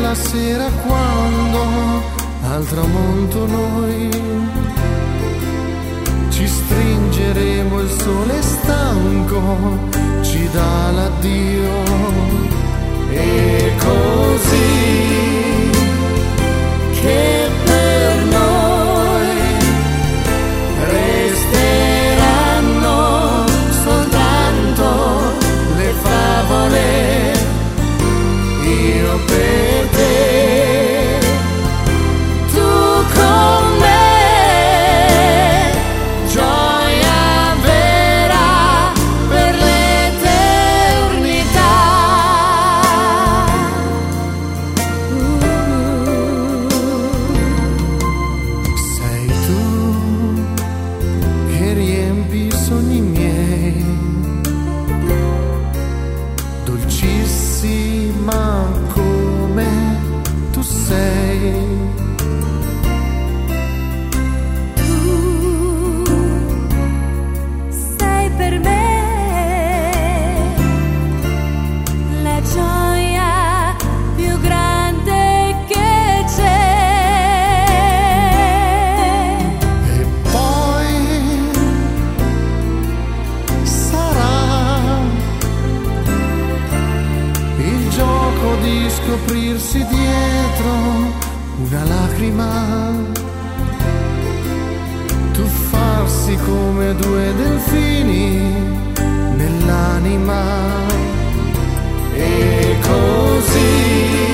la sera quando al tramonto noi ci stringeremo, il sole stanco ci dà l'addio e così che per noi resteranno soltanto le favole, io per te, tu con me, gioia vera per l'eternità. Sei tu che riempi i sogni miei, dolcissima come tu sei. Tu sei per me la gioia più grande che c'è. E poi sarà il gioco di scoprirsi dietro una lacrima, tuffarsi come due delfini nell'anima e così